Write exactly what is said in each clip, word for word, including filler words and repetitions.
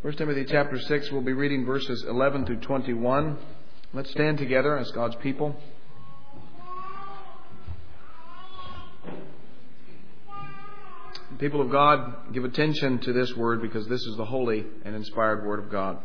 First Timothy chapter six, we'll be reading verses eleven through twenty-one. Let's stand together as God's people. People of God, give attention to this word because this is the holy and inspired word of God.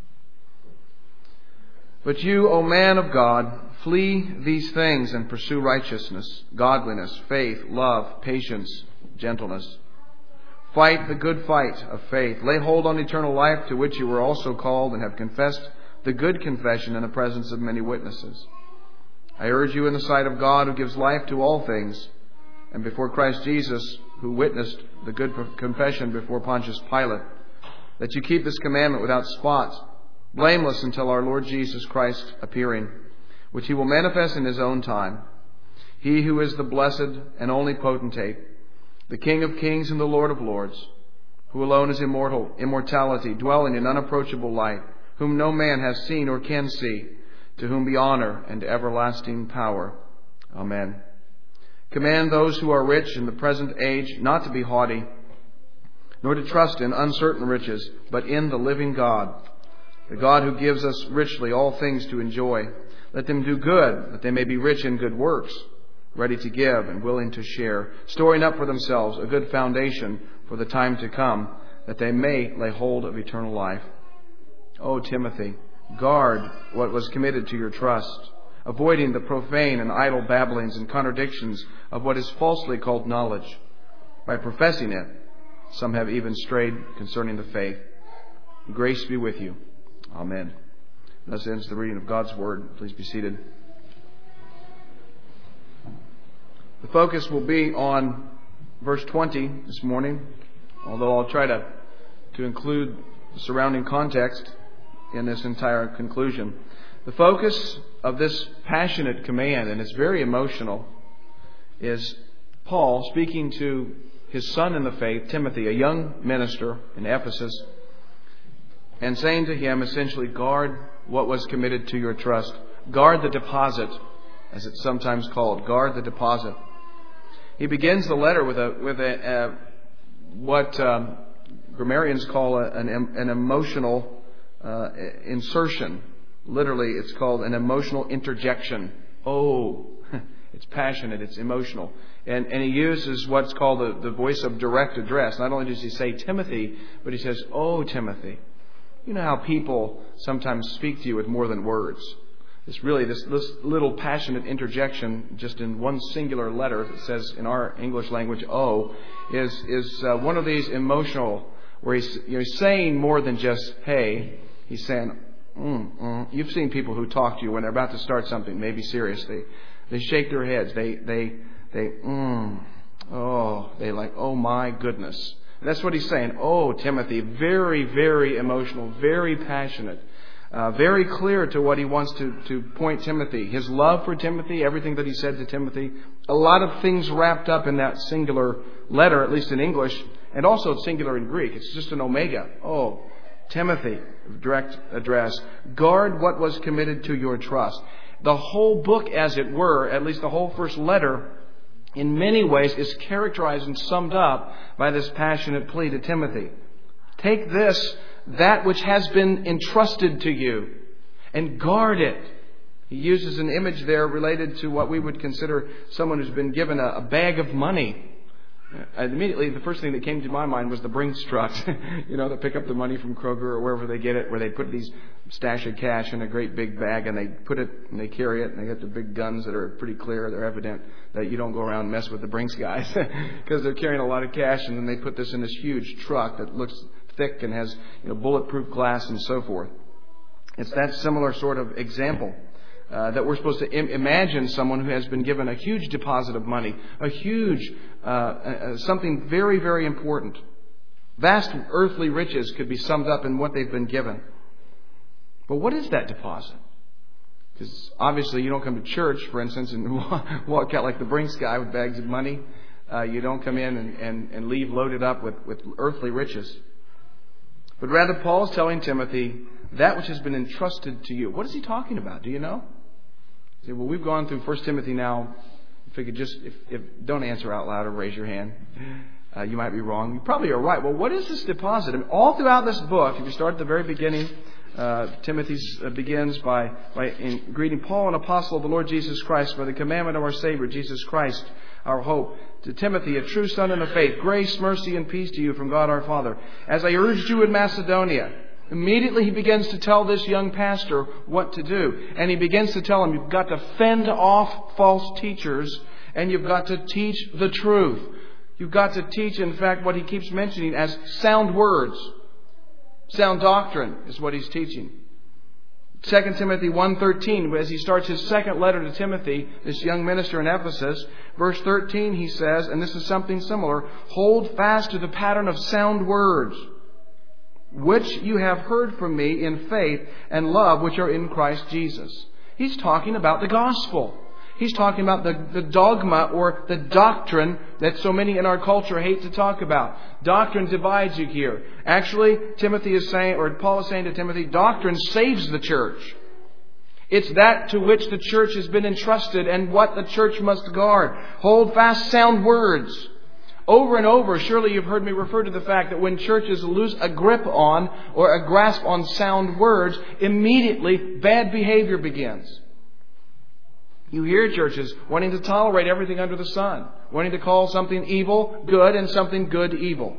But you, O man of God, flee these things and pursue righteousness, godliness, faith, love, patience, gentleness. Fight the good fight of faith. Lay hold on eternal life, to which you were also called and have confessed the good confession in the presence of many witnesses. I urge you in the sight of God, who gives life to all things, and before Christ Jesus, who witnessed the good confession before Pontius Pilate, that you keep this commandment without spot, blameless until our Lord Jesus Christ appearing, which he will manifest in his own time. He who is the blessed and only potentate, the King of kings and the Lord of lords, who alone is immortal, immortality, dwelling in unapproachable light, whom no man has seen or can see, to whom be honor and everlasting power. Amen. Command those who are rich in the present age not to be haughty, nor to trust in uncertain riches, but in the living God, the God who gives us richly all things to enjoy. Let them do good, that they may be rich in good works, ready to give and willing to share, storing up for themselves a good foundation for the time to come, that they may lay hold of eternal life. O Timothy, guard what was committed to your trust, avoiding the profane and idle babblings and contradictions of what is falsely called knowledge. By professing it, some have even strayed concerning the faith. Grace be with you. Amen. Thus ends the reading of God's Word. Please be seated. The focus will be on verse twenty this morning, although I'll try to, to include the surrounding context in this entire conclusion. The focus of this passionate command, and it's very emotional, is Paul speaking to his son in the faith, Timothy, a young minister in Ephesus, and saying to him, essentially, guard what was committed to your trust. Guard the deposit, as it's sometimes called. Guard the deposit. He begins the letter with a with a, a what um, grammarians call a, an, an emotional uh, insertion. Literally, it's called an emotional interjection. Oh, it's passionate, it's emotional. And and he uses what's called the, the voice of direct address. Not only does he say Timothy, but he says, oh, Timothy. You know how people sometimes speak to you with more than words. It's really this, this little passionate interjection, just in one singular letter that says in our English language, oh, is is uh, one of these emotional, where he's, you know, he's saying more than just, hey. He's saying, mm, mm. You've seen people who talk to you when they're about to start something, maybe seriously. They shake their heads. They, they, they, mm, oh, they like, oh my goodness. And that's what he's saying. Oh, Timothy, very, very emotional, very passionate. Uh, very clear to what he wants to, to point Timothy. His love for Timothy, everything that he said to Timothy. A lot of things wrapped up in that singular letter, at least in English, and also singular in Greek. It's just an omega. Oh, Timothy, direct address. Guard what was committed to your trust. The whole book, as it were, at least the whole first letter, in many ways is characterized and summed up by this passionate plea to Timothy. Take this, that which has been entrusted to you, and guard it. He uses an image there related to what we would consider someone who's been given a, a bag of money. And immediately, the first thing that came to my mind was the Brinks trucks, you know, that pick up the money from Kroger or wherever they get it, where they put these stash of cash in a great big bag, and they put it and they carry it, and they got the big guns that are pretty clear. They're evident that you don't go around and mess with the Brinks guys because they're carrying a lot of cash, and then they put this in this huge truck that looks thick and has, you know, bulletproof glass and so forth. It's that similar sort of example. Uh, that we're supposed to im- imagine someone who has been given a huge deposit of money, a huge, uh, uh, something very, very important. Vast earthly riches could be summed up in what they've been given. But what is that deposit? Because obviously you don't come to church, for instance, and walk out like the Brinks guy with bags of money. Uh, you don't come in and, and, and leave loaded up with, with earthly riches. But rather, Paul's telling Timothy, that which has been entrusted to you. What is he talking about? Do you know? Say, well, we've gone through First Timothy now. If we could just, if, if don't answer out loud or raise your hand. Uh, you might be wrong. You probably are right. Well, what is this deposit? I mean, all throughout this book, if you start at the very beginning, uh, Timothy uh, begins by, by in greeting Paul, an apostle of the Lord Jesus Christ, by the commandment of our Savior, Jesus Christ, our hope. To Timothy, a true son in the faith, grace, mercy, and peace to you from God our Father. As I urged you in Macedonia, immediately he begins to tell this young pastor what to do. And he begins to tell him, you've got to fend off false teachers, and you've got to teach the truth. You've got to teach, in fact, what he keeps mentioning as sound words. Sound doctrine is what he's teaching. Second Timothy one thirteen, as he starts his second letter to Timothy, this young minister in Ephesus, verse thirteen, he says, and this is something similar, hold fast to the pattern of sound words, which you have heard from me in faith and love, which are in Christ Jesus. He's talking about the gospel. He's talking about the, the dogma or the doctrine that so many in our culture hate to talk about. Doctrine divides you here. Actually, Timothy is saying, or Paul is saying to Timothy, doctrine saves the church. It's that to which the church has been entrusted and what the church must guard. Hold fast sound words. Over and over, surely you've heard me refer to the fact that when churches lose a grip on or a grasp on sound words, immediately bad behavior begins. You hear churches wanting to tolerate everything under the sun, wanting to call something evil good and something good evil.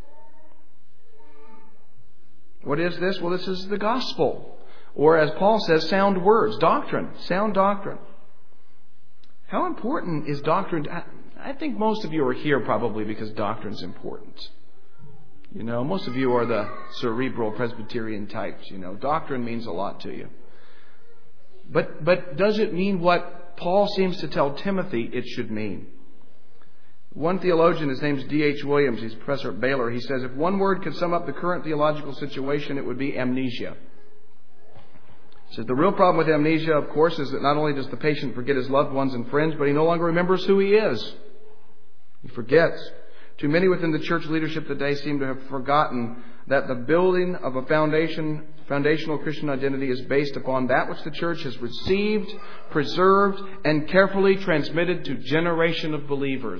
What is this? Well, this is the gospel. Or as Paul says, sound words, doctrine, sound doctrine. How important is doctrine? I think most of you are here probably because doctrine's important. You know, most of you are the cerebral Presbyterian types. You know, doctrine means a lot to you. But but does it mean what Paul seems to tell Timothy it should mean? One theologian, his name is D H Williams, he's a professor at Baylor, he says if one word could sum up the current theological situation, it would be amnesia. He says the real problem with amnesia, of course, is that not only does the patient forget his loved ones and friends, but he no longer remembers who he is. He forgets. Too many within the church leadership today seem to have forgotten that the building of a foundation, foundational Christian identity is based upon that which the church has received, preserved, and carefully transmitted to generation of believers.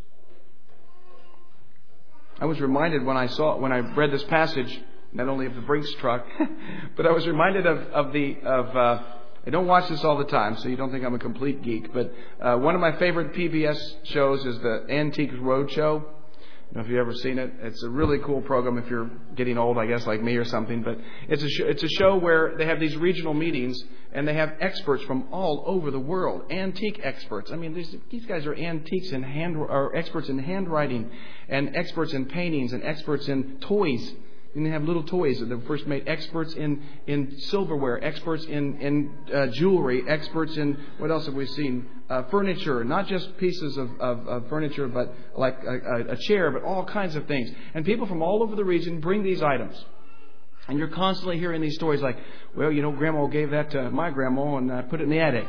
I was reminded when I saw when I read this passage, not only of the Brinks truck, but I was reminded of of the of. Uh, I don't watch this all the time, so you don't think I'm a complete geek. But uh, one of my favorite P B S shows is the Antique Roadshow. I don't know if you've ever seen it. It's a really cool program if you're getting old, I guess, like me or something. But it's a, sh- it's a show where they have these regional meetings and they have experts from all over the world. Antique experts. I mean, these, these guys are antiques and hand, or experts in handwriting and experts in paintings and experts in toys. And they have little toys that they first made. Experts in, in silverware, experts in, in uh, jewelry, experts in, what else have we seen? Uh, furniture, not just pieces of, of, of furniture, but like a, a chair, but all kinds of things. And people from all over the region bring these items. And you're constantly hearing these stories like, well, you know, Grandma gave that to my grandma and I put it in the attic.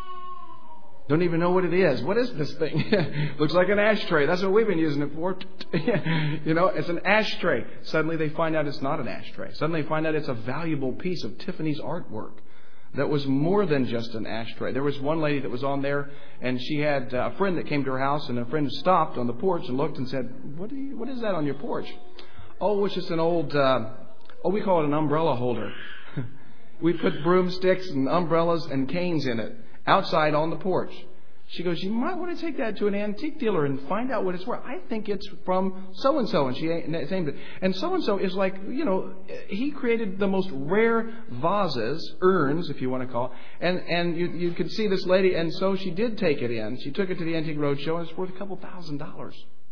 Don't even know what it is. What is this thing? Looks like an ashtray. That's what we've been using it for. You know, it's an ashtray. Suddenly they find out it's not an ashtray. Suddenly they find out it's a valuable piece of Tiffany's artwork that was more than just an ashtray. There was one lady that was on there, and she had a friend that came to her house, and a friend stopped on the porch and looked and said, "What do you, what is that on your porch?" "Oh, it's just an old, uh, oh, we call it an umbrella holder. We put broomsticks and umbrellas and canes in it. Outside on the porch." She goes, "You might want to take that to an antique dealer and find out what it's worth. I think it's from so-and-so." And she named it. And so-and-so is like, you know, he created the most rare vases, urns, if you want to call it. And, and you, you could see this lady. And so she did take it in. She took it to the Antique Roadshow, and it's worth a couple thousand dollars.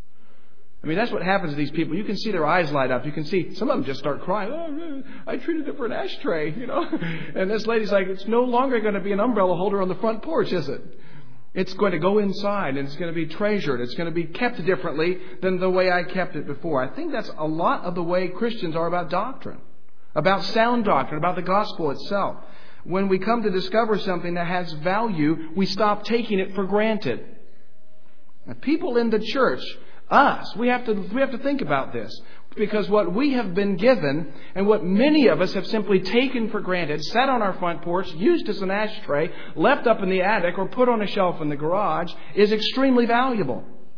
I mean, that's what happens to these people. You can see their eyes light up. You can see some of them just start crying. "Oh, I treated it for an ashtray," you know. And this lady's like, "It's no longer going to be an umbrella holder on the front porch, is it? It's going to go inside and it's going to be treasured. It's going to be kept differently than the way I kept it before." I think that's a lot of the way Christians are about doctrine, about sound doctrine, about the gospel itself. When we come to discover something that has value, we stop taking it for granted. Now, people in the church, us, we have to we have to think about this, because what we have been given and what many of us have simply taken for granted, sat on our front porch, used as an ashtray, left up in the attic or put on a shelf in the garage, is extremely valuable.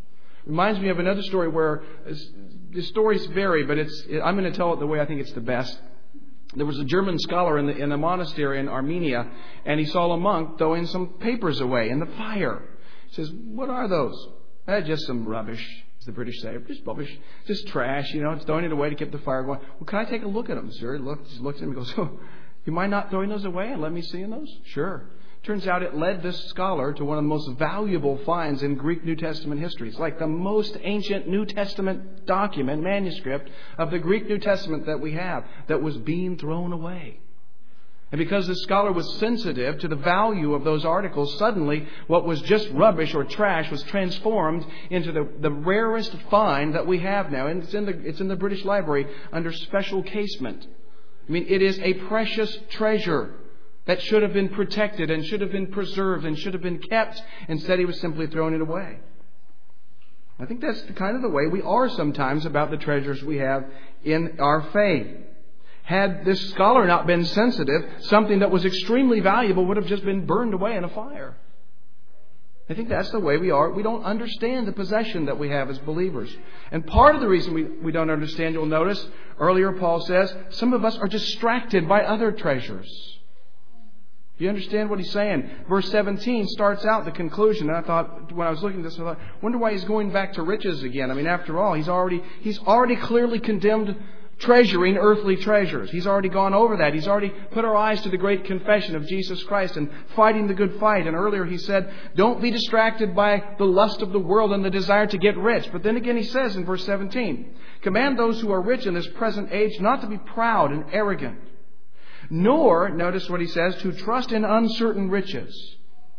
Reminds me of another story where the stories vary, but it's I'm going to tell it the way I think it's the best. There was a German scholar in, the, in a monastery in Armenia, and he saw a monk throwing some papers away in the fire. He says, "What are those?" Eh, just some rubbish, as the British say. Just rubbish, just trash, you know, it's throwing it away to keep the fire going. "Well, can I take a look at them, sir?" He looks, he looks at him and goes, "Oh, you mind not throwing those away and let me see in those?" "Sure." Turns out it led this scholar to one of the most valuable finds in Greek New Testament history. It's like the most ancient New Testament document, manuscript of the Greek New Testament that we have that was being thrown away. And because the scholar was sensitive to the value of those articles, suddenly what was just rubbish or trash was transformed into the, the rarest find that we have now. And it's in the, it's in the British Library under special casement. I mean, it is a precious treasure that should have been protected and should have been preserved and should have been kept. Instead, he was simply throwing it away. I think that's the kind of the way we are sometimes about the treasures we have in our faith. Had this scholar not been sensitive, something that was extremely valuable would have just been burned away in a fire. I think that's the way we are. We don't understand the possession that we have as believers. And part of the reason we, we don't understand, you'll notice, earlier Paul says, some of us are distracted by other treasures. Do you understand what he's saying? Verse seventeen starts out the conclusion. And I thought, when I was looking at this, I thought, wonder why he's going back to riches again. I mean, after all, he's already he's already clearly condemned treasuring earthly treasures. He's already gone over that. He's already put our eyes to the great confession of Jesus Christ and fighting the good fight. And earlier he said, don't be distracted by the lust of the world and the desire to get rich. But then again he says in verse seventeen, command those who are rich in this present age not to be proud and arrogant, nor, notice what he says, to trust in uncertain riches.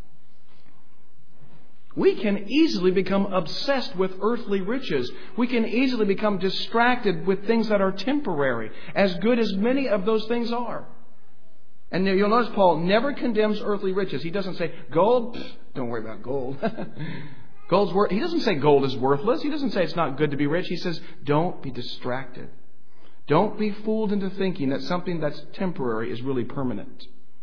We can easily become obsessed with earthly riches. We can easily become distracted with things that are temporary, as good as many of those things are. And you'll notice Paul never condemns earthly riches. He doesn't say, gold, pfft, don't worry about gold. Gold's worth. He doesn't say gold is worthless. He doesn't say it's not good to be rich. He says, don't be distracted. Don't be fooled into thinking that something that's temporary is really permanent.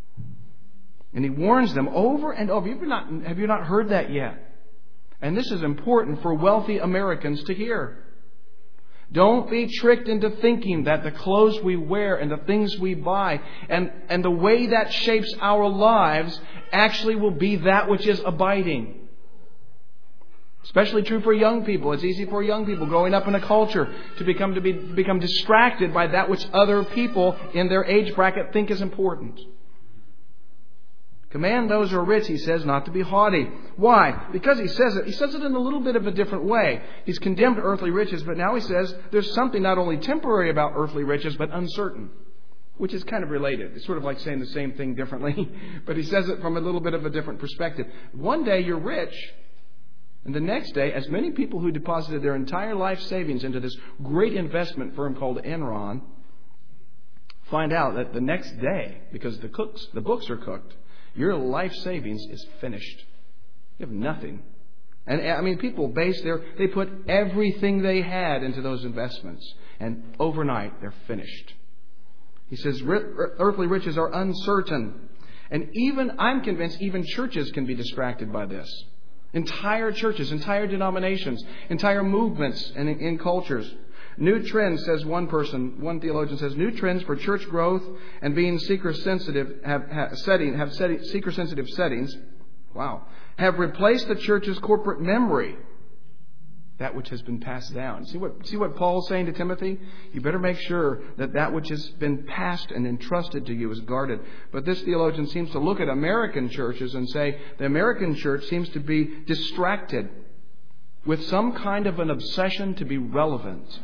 And he warns them over and over. Have you not, have you not heard that yet? And this is important for wealthy Americans to hear. Don't be tricked into thinking that the clothes we wear and the things we buy and, and the way that shapes our lives actually will be that which is abiding. Especially true for young people. It's easy for young people growing up in a culture to become to be become distracted by that which other people in their age bracket think is important. Command those who are rich, he says, not to be haughty. Why? Because he says it. He says it in a little bit of a different way. He's condemned earthly riches, but now he says there's something not only temporary about earthly riches, but uncertain, which is kind of related. It's sort of like saying the same thing differently, but he says it from a little bit of a different perspective. One day you're rich, and the next day, as many people who deposited their entire life savings into this great investment firm called Enron find out that the next day, because the cooks, the books are cooked, your life savings is finished. You have nothing. And I mean, people base their, they put everything they had into those investments, and overnight they're finished. He says earthly riches are uncertain. And even, I'm convinced, even churches can be distracted by this. Entire churches, entire denominations, entire movements and in, in cultures. New trends, says one person, one theologian says, new trends for church growth and being seeker-sensitive have, have, setting, have setting, seeker-sensitive settings, wow, have replaced the church's corporate memory, that which has been passed down. See what, see what Paul's saying to Timothy? You better make sure that that which has been passed and entrusted to you is guarded. But this theologian seems to look at American churches and say the American church seems to be distracted with some kind of an obsession to be relevant.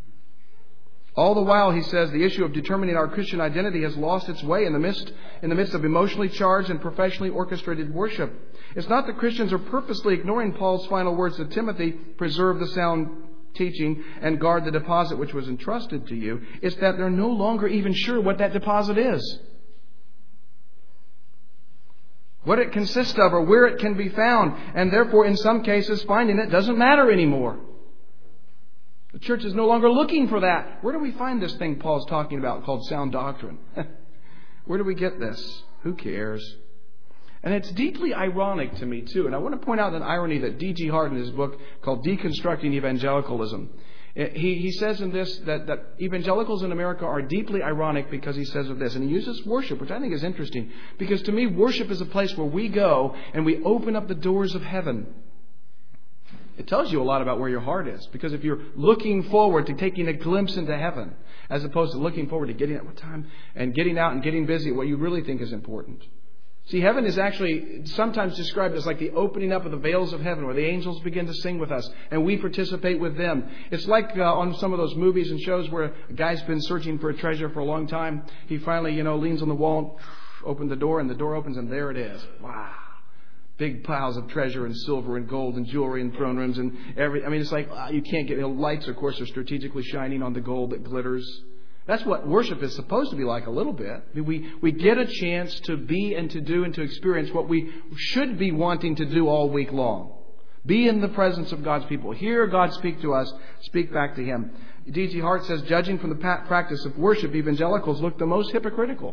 All the while, he says, the issue of determining our Christian identity has lost its way in the midst, in the midst of emotionally charged and professionally orchestrated worship. It's not that Christians are purposely ignoring Paul's final words to Timothy, preserve the sound teaching and guard the deposit which was entrusted to you. It's that they're no longer even sure what that deposit is, what it consists of, or where it can be found. And therefore, in some cases, finding it doesn't matter anymore. The church is no longer looking for that. Where do we find this thing Paul's talking about called sound doctrine? Where do we get this? Who cares? And it's deeply ironic to me, too. And I want to point out an irony that D G Hart in his book called Deconstructing Evangelicalism, he, he says in this that, that evangelicals in America are deeply ironic because he says of this. And he uses worship, which I think is interesting. Because to me, worship is a place where we go and we open up the doors of heaven. It tells you a lot about where your heart is. Because if you're looking forward to taking a glimpse into heaven, as opposed to looking forward to getting at what time and getting out and getting busy at what you really think is important. See, heaven is actually sometimes described as like the opening up of the veils of heaven, where the angels begin to sing with us and we participate with them. It's like uh, on some of those movies and shows where a guy's been searching for a treasure for a long time. He finally, you know, leans on the wall, opens the door, and the door opens, and there it is. Wow. Big piles of treasure and silver and gold and jewelry and throne rooms and every. I mean, it's like uh, you can't get. You know, lights, of course, are strategically shining on the gold that glitters. That's what worship is supposed to be like a little bit. I mean, we, we get a chance to be and to do and to experience what we should be wanting to do all week long. Be in the presence of God's people. Hear God speak to us. Speak back to Him. D G Hart says, judging from the practice of worship, evangelicals look the most hypocritical.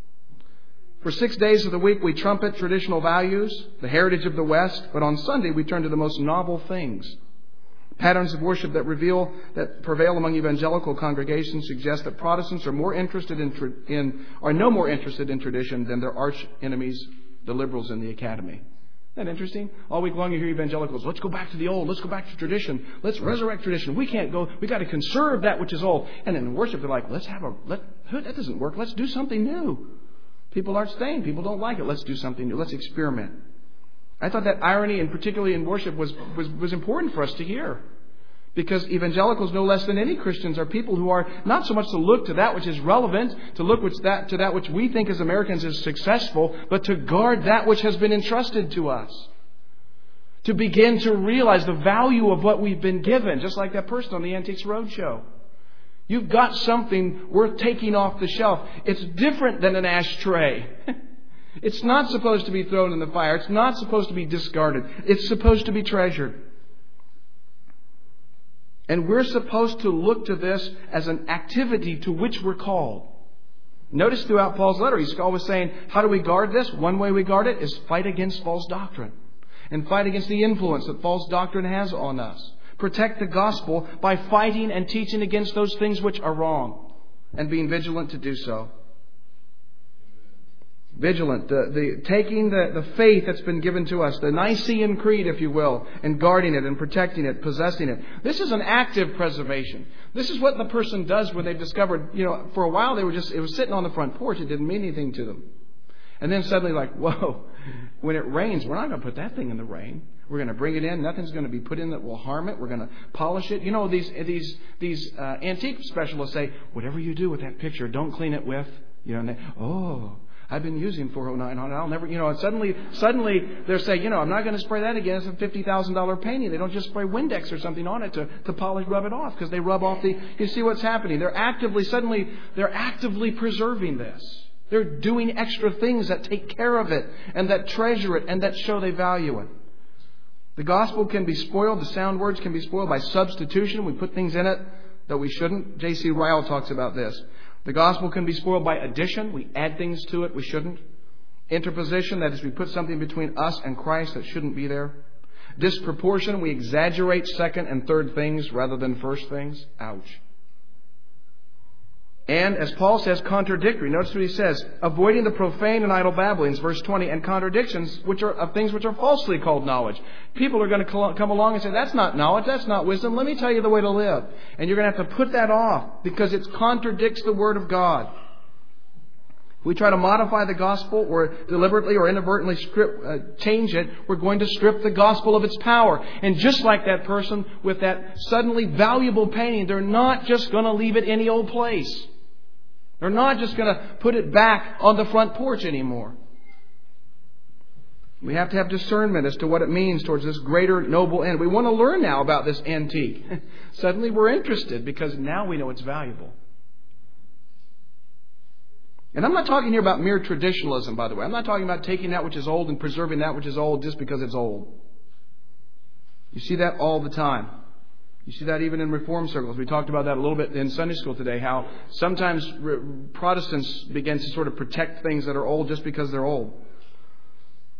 For six days of the week, we trumpet traditional values, the heritage of the West, but on Sunday, we turn to the most novel things. Patterns of worship that reveal that prevail among evangelical congregations suggest that Protestants are more interested in, in are no more interested in tradition than their arch enemies, the liberals in the academy. Isn't that interesting? All week long you hear evangelicals, let's go back to the old, let's go back to tradition, let's resurrect tradition. We can't go, we got to conserve that which is old. And in worship they're like, let's have a, let, that doesn't work, let's do something new. People aren't staying, people don't like it, let's do something new, let's experiment. I thought that irony, and particularly in worship, was, was, was important for us to hear. Because evangelicals, no less than any Christians, are people who are not so much to look to that which is relevant, to look which that, to that which we think as Americans is successful, but to guard that which has been entrusted to us. To begin to realize the value of what we've been given, just like that person on the Antiques Roadshow. You've got something worth taking off the shelf. It's different than an ashtray. It's not supposed to be thrown in the fire. It's not supposed to be discarded. It's supposed to be treasured. And we're supposed to look to this as an activity to which we're called. Notice throughout Paul's letter, he's always saying, how do we guard this? One way we guard it is fight against false doctrine. And fight against the influence that false doctrine has on us. Protect the gospel by fighting and teaching against those things which are wrong. And being vigilant to do so. Vigilant, the, the taking the, the faith that's been given to us, the Nicene Creed, if you will, and guarding it and protecting it, possessing it. This is an active preservation. This is what the person does when they've discovered, you know, for a while they were just, it was sitting on the front porch, it didn't mean anything to them. And then suddenly like, whoa, when it rains, we're not going to put that thing in the rain. We're going to bring it in. Nothing's going to be put in that will harm it. We're going to polish it. You know, these these these uh, antique specialists say, whatever you do with that picture, don't clean it with, you know, and they, oh, I've been using four oh nine on it. I'll never, you know, and suddenly, suddenly they're saying, you know, I'm not going to spray that again. It's a fifty thousand dollars painting. They don't just spray Windex or something on it to, to polish, rub it off, because they rub off the, you see what's happening. They're actively, suddenly, they're actively preserving this. They're doing extra things that take care of it and that treasure it and that show they value it. The gospel can be spoiled. The sound words can be spoiled by substitution. We put things in it that we shouldn't. J C Ryle talks about this. The gospel can be spoiled by addition. We add things to it we shouldn't. Interposition, that is, we put something between us and Christ that shouldn't be there. Disproportion, we exaggerate second and third things rather than first things. Ouch. And, as Paul says, contradictory. Notice what he says. Avoiding the profane and idle babblings, verse twenty, and contradictions which are of things which are falsely called knowledge. People are going to come along and say, that's not knowledge, that's not wisdom. Let me tell you the way to live. And you're going to have to put that off because it contradicts the Word of God. If we try to modify the gospel or deliberately or inadvertently script, uh, change it, we're going to strip the gospel of its power. And just like that person with that suddenly valuable painting, they're not just going to leave it any old place. They're not just going to put it back on the front porch anymore. We have to have discernment as to what it means towards this greater noble end. We want to learn now about this antique. Suddenly we're interested because now we know it's valuable. And I'm not talking here about mere traditionalism, by the way. I'm not talking about taking that which is old and preserving that which is old just because it's old. You see that all the time. You see that even in Reform circles. We talked about that a little bit in Sunday school today, how sometimes Protestants begin to sort of protect things that are old just because they're old.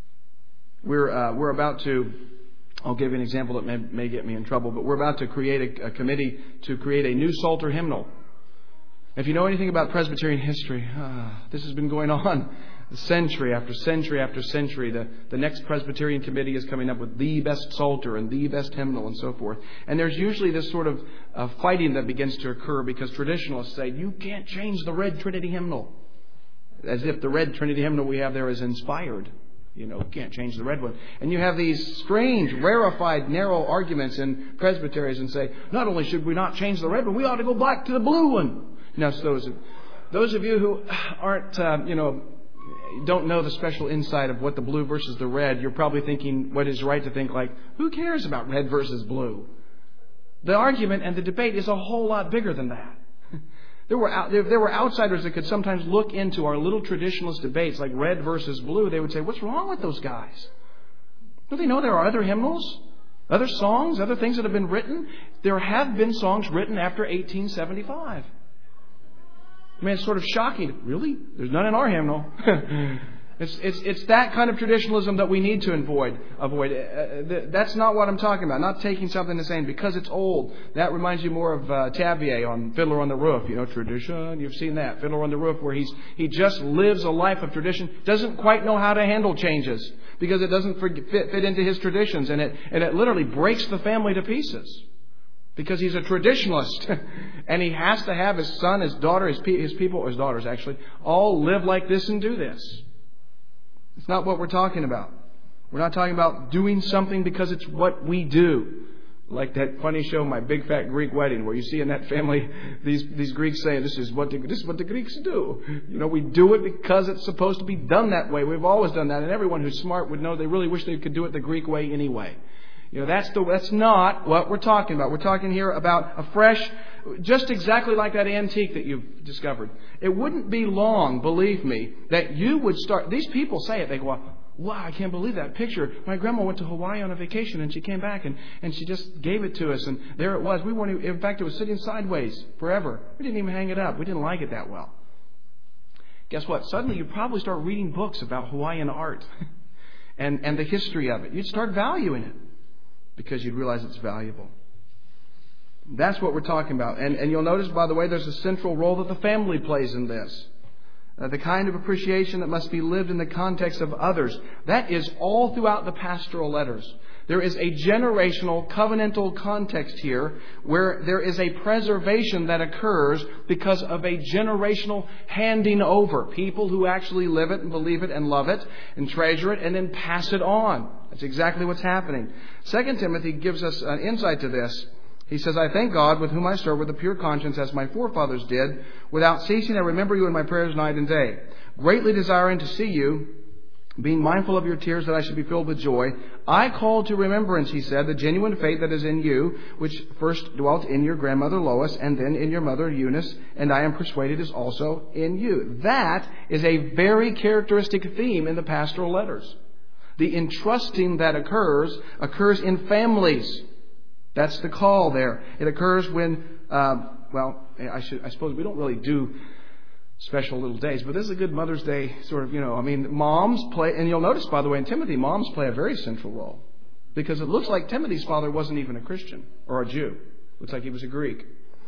We're uh, we're about to, I'll give you an example that may, may get me in trouble, but we're about to create a, a committee to create a new Psalter hymnal. If you know anything about Presbyterian history, uh, this has been going on century after century after century. The, the next Presbyterian committee is coming up with the best Psalter and the best hymnal and so forth. And there's usually this sort of uh, fighting that begins to occur because traditionalists say, you can't change the Red Trinity hymnal. As if the Red Trinity hymnal we have there is inspired. You know, can't change the red one. And you have these strange, rarefied, narrow arguments in presbyteries and say, not only should we not change the red one, we ought to go back to the blue one. Now, so those of, those of you who aren't, uh, you know, don't know the special insight of what the blue versus the red, you're probably thinking what is right to think like, who cares about red versus blue? The argument and the debate is a whole lot bigger than that. There were out, there, there were outsiders that could sometimes look into our little traditionalist debates like red versus blue. They would say, what's wrong with those guys? Don't they know there are other hymnals, other songs, other things that have been written? There have been songs written after eighteen seventy-five. I mean, it's sort of shocking. Really? There's none in our hymnal. It's, it's, it's that kind of traditionalism that we need to avoid. Avoid. Uh, that's not what I'm talking about. Not taking something and saying, because it's old. That reminds you more of uh, Tavier on Fiddler on the Roof. You know, tradition. You've seen that. Fiddler on the Roof, where he's he just lives a life of tradition. Doesn't quite know how to handle changes because it doesn't fit, fit into his traditions. And it, and it literally breaks the family to pieces. Because he's a traditionalist. And he has to have his son, his daughter, his, his people, his daughters actually, all live like this and do this. It's not what we're talking about. We're not talking about doing something because it's what we do. Like that funny show, My Big Fat Greek Wedding, where you see in that family these these Greeks saying, this is what the, this is what the Greeks do. You know, we do it because it's supposed to be done that way. We've always done that. And everyone who's smart would know they really wish they could do it the Greek way anyway. You know, that's the that's not what we're talking about. We're talking here about a fresh, just exactly like that antique that you've discovered. It wouldn't be long, believe me, that you would start. These people say it. They go, wow, I can't believe that picture. My grandma went to Hawaii on a vacation and she came back and, and she just gave it to us. And there it was. We weren't even, in fact, it was sitting sideways forever. We didn't even hang it up. We didn't like it that well. Guess what? Suddenly you probably start reading books about Hawaiian art and, and the history of it. You'd start valuing it. Because you'd realize it's valuable. That's what we're talking about. And, and you'll notice, by the way, there's a central role that the family plays in this. Uh, the kind of appreciation that must be lived in the context of others. That is all throughout the pastoral letters. There is a generational, covenantal context here where there is a preservation that occurs because of a generational handing over. People who actually live it and believe it and love it and treasure it and then pass it on. That's exactly what's happening. Second Timothy gives us an insight to this. He says, I thank God with whom I serve with a pure conscience as my forefathers did. Without ceasing I remember you in my prayers night and day. Greatly desiring to see you, being mindful of your tears that I should be filled with joy. I call to remembrance, he said, the genuine faith that is in you, which first dwelt in your grandmother Lois and then in your mother Eunice, and I am persuaded is also in you. That is a very characteristic theme in the pastoral letters. The entrusting that occurs, occurs in families. That's the call there. It occurs when, uh, well, I should, I suppose we don't really do special little days, but this is a good Mother's Day sort of, you know, I mean, moms play, and you'll notice, by the way, in Timothy, moms play a very central role. Because it looks like Timothy's father wasn't even a Christian or a Jew. Looks like he was a Greek,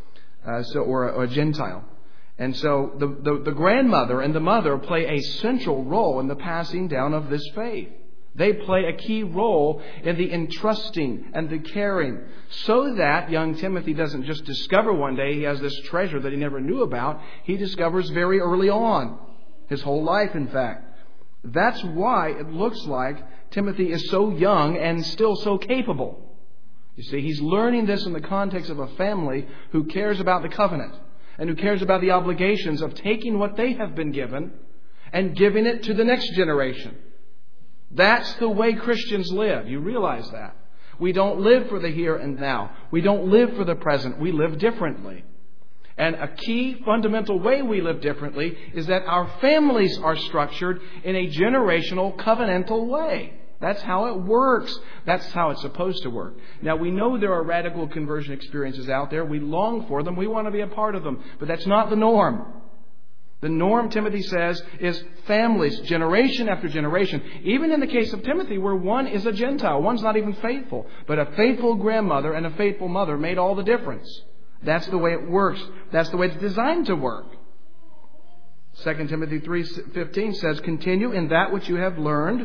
uh, so or a, or a Gentile. And so the, the, the grandmother and the mother play a central role in the passing down of this faith. They play a key role in the entrusting and the caring so that young Timothy doesn't just discover one day he has this treasure that he never knew about. He discovers very early on, his whole life, in fact. That's why it looks like Timothy is so young and still so capable. You see, he's learning this in the context of a family who cares about the covenant and who cares about the obligations of taking what they have been given and giving it to the next generation. That's the way Christians live. You realize that. We don't live for the here and now. We don't live for the present. We live differently. And a key fundamental way we live differently is that our families are structured in a generational covenantal way. That's how it works. That's how it's supposed to work. Now, we know there are radical conversion experiences out there. We long for them. We want to be a part of them. But that's not the norm. The norm, Timothy says, is families, generation after generation. Even in the case of Timothy, where one is a Gentile, one's not even faithful. But a faithful grandmother and a faithful mother made all the difference. That's the way it works. That's the way it's designed to work. Second Timothy three fifteen says, continue in that which you have learned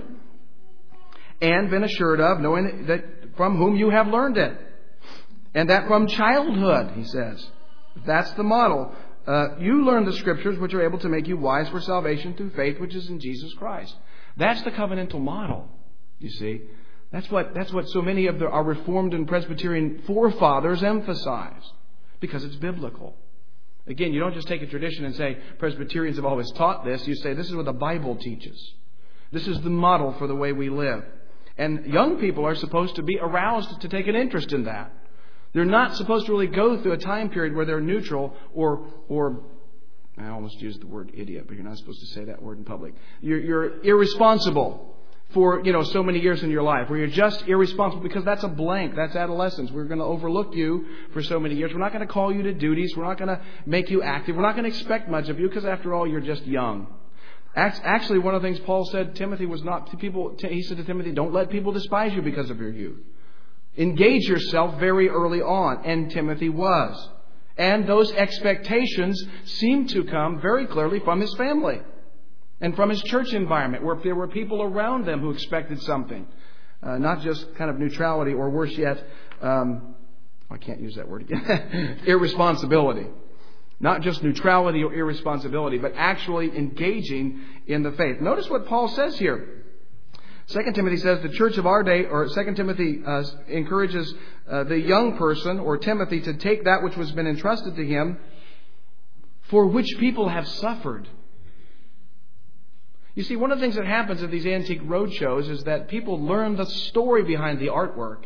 and been assured of, knowing that from whom you have learned it. And that from childhood, he says. That's the model. Uh, you learn the Scriptures which are able to make you wise for salvation through faith which is in Jesus Christ. That's the covenantal model, you see. That's what that's what so many of the, our Reformed and Presbyterian forefathers emphasized, because it's biblical. Again, you don't just take a tradition and say, Presbyterians have always taught this. You say, this is what the Bible teaches. This is the model for the way we live. And young people are supposed to be aroused to take an interest in that. They're not supposed to really go through a time period where they're neutral or, or I almost used the word idiot, but you're not supposed to say that word in public. You're, you're irresponsible for, you know, so many years in your life, where you're just irresponsible, because that's a blank. That's adolescence. We're going to overlook you for so many years. We're not going to call you to duties. We're not going to make you active. We're not going to expect much of you, because after all, you're just young. Actually, one of the things Paul said, Timothy was not to people. He said to Timothy, don't let people despise you because of your youth. Engage yourself very early on. And Timothy was. And those expectations seemed to come very clearly from his family and from his church environment, where there were people around them who expected something. Uh, not just kind of neutrality, or worse yet, um, I can't use that word again, irresponsibility. Not just neutrality or irresponsibility, but actually engaging in the faith. Notice what Paul says here. Second Timothy says the church of our day, or Second Timothy uh, encourages uh, the young person, or Timothy, to take that which has been entrusted to him, for which people have suffered. You see, one of the things that happens at these antique roadshows is that people learn the story behind the artwork.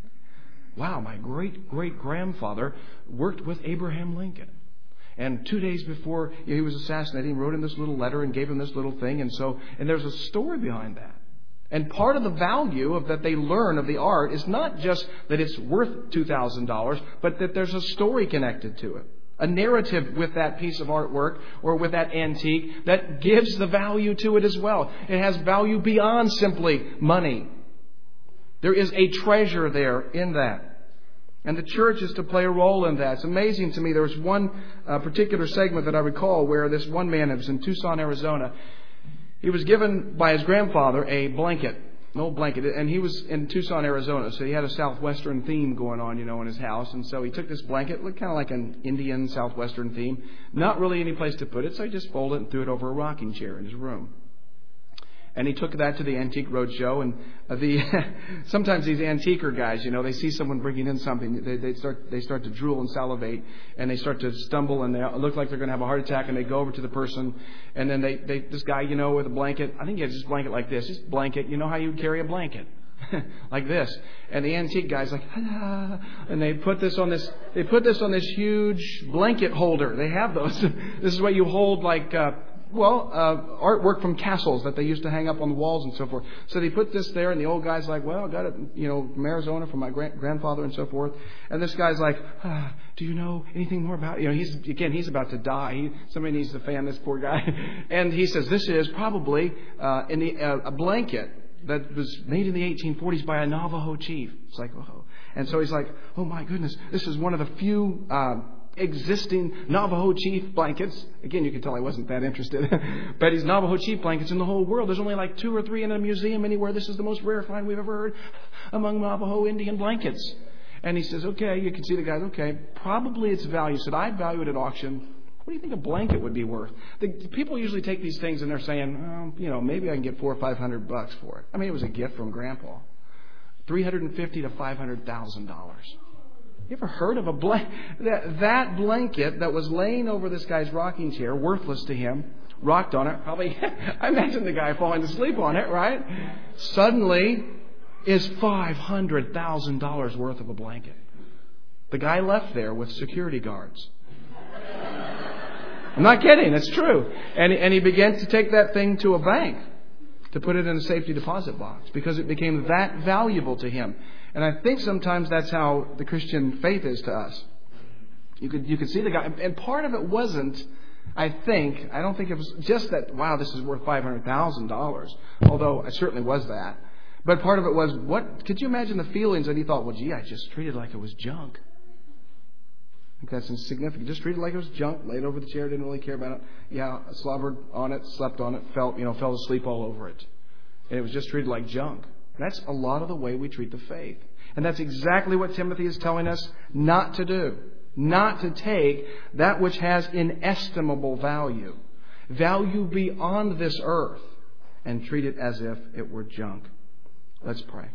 Wow, my great-great-grandfather worked with Abraham Lincoln. And two days before he was assassinated, he wrote him this little letter and gave him this little thing. And so, and there's a story behind that. And part of the value of that they learn of the art is not just that it's worth two thousand dollars, but that there's a story connected to it. A narrative with that piece of artwork or with that antique that gives the value to it as well. It has value beyond simply money. There is a treasure there in that. And the church is to play a role in that. It's amazing to me. There was one uh, particular segment that I recall where this one man, it was in Tucson, Arizona. He was given by his grandfather a blanket, an old blanket, and he was in Tucson, Arizona, so he had a southwestern theme going on, you know, in his house. And so he took this blanket, looked kind of like an Indian southwestern theme, not really any place to put it, so he just folded it and threw it over a rocking chair in his room. And he took that to the Antique Roadshow, and uh, the sometimes these antiquer guys, you know, they see someone bringing in something, they, they start they start to drool and salivate, and they start to stumble, and they look like they're going to have a heart attack, and they go over to the person, and then they, they this guy, you know, with a blanket, I think he has this blanket like this, just blanket, you know how you would carry a blanket, like this, and the antique guy's like, ah, and they put this on this, they put this on this huge blanket holder. They have those. This is what you hold like. Uh, Well, uh, artwork from castles that they used to hang up on the walls and so forth. So they put this there, and the old guy's like, well, I got it, you know, from Arizona from my grand- grandfather and so forth. And this guy's like, ah, do you know anything more about it? You know, he's, again, he's about to die. He, somebody needs to fan this poor guy. And he says, this is probably uh, in the, uh, a blanket that was made in the eighteen forties by a Navajo chief. It's like, oh. And so he's like, oh my goodness, this is one of the few Uh, existing Navajo chief blankets. Again, you can tell I wasn't that interested. But these Navajo chief blankets in the whole world. There's only like two or three in a museum anywhere. This is the most rare find we've ever heard among Navajo Indian blankets. And he says, okay, you can see the guy, okay, probably its value. He said, I'd value it at auction. What do you think a blanket would be worth? The, the people usually take these things and they're saying, well, you know, maybe I can get four or five hundred bucks for it. I mean, it was a gift from Grandpa. Three hundred and fifty to five hundred thousand dollars. You ever heard of a blanket? That, that blanket that was laying over this guy's rocking chair, worthless to him, rocked on it. Probably, I imagine the guy falling asleep on it, right? Suddenly is five hundred thousand dollars worth of a blanket. The guy left there with security guards. I'm not kidding. It's true. And, and he began to take that thing to a bank to put it in a safety deposit box because it became that valuable to him. And I think sometimes that's how the Christian faith is to us. You could you could see the guy, and part of it wasn't I think, I don't think it was just that, wow, this is worth five hundred thousand dollars, although it certainly was that. But part of it was, what, could you imagine the feelings that he thought, well, gee, I just treated it like it was junk. I think that's insignificant. Just treated it like it was junk, laid over the chair, didn't really care about it. Yeah, slobbered on it, slept on it, felt, you know, fell asleep all over it. And it was just treated like junk. That's a lot of the way we treat the faith. And that's exactly what Timothy is telling us not to do. Not to take that which has inestimable value, value beyond this earth, and treat it as if it were junk. Let's pray.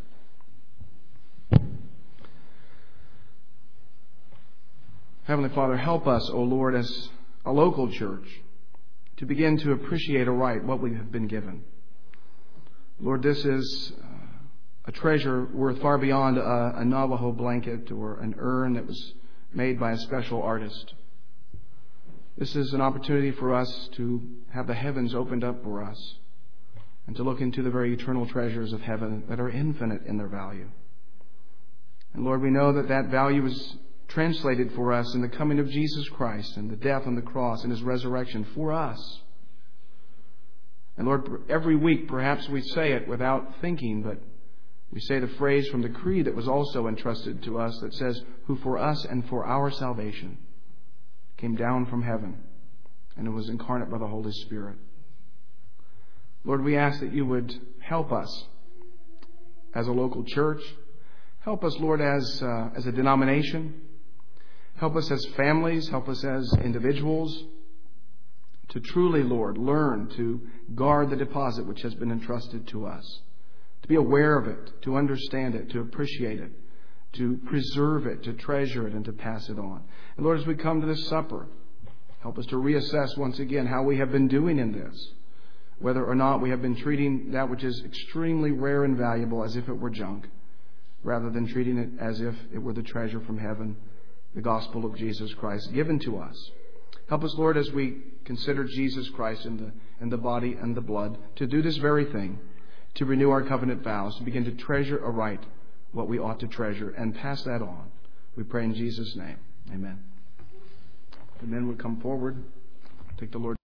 Heavenly Father, help us, O Lord, as a local church, to begin to appreciate aright what we have been given. Lord, this is a treasure worth far beyond a, a Navajo blanket or an urn that was made by a special artist. This is an opportunity for us to have the heavens opened up for us and to look into the very eternal treasures of heaven that are infinite in their value. And Lord, we know that that value is translated for us in the coming of Jesus Christ and the death on the cross and His resurrection for us. And Lord, every week perhaps we say it without thinking, but we say the phrase from the creed that was also entrusted to us that says, who for us and for our salvation came down from heaven and was incarnate by the Holy Spirit. Lord, we ask that you would help us as a local church. Help us, Lord, as, uh, as a denomination. Help us as families. Help us as individuals to truly, Lord, learn to guard the deposit which has been entrusted to us. To be aware of it, to understand it, to appreciate it, to preserve it, to treasure it, and to pass it on. And Lord, as we come to this supper, help us to reassess once again how we have been doing in this. Whether or not we have been treating that which is extremely rare and valuable as if it were junk, rather than treating it as if it were the treasure from heaven, the gospel of Jesus Christ given to us. Help us, Lord, as we consider Jesus Christ in the, in the body and the blood, to do this very thing, to renew our covenant vows, to begin to treasure aright what we ought to treasure and pass that on. We pray in Jesus' name. Amen. The men would come forward, take the Lord.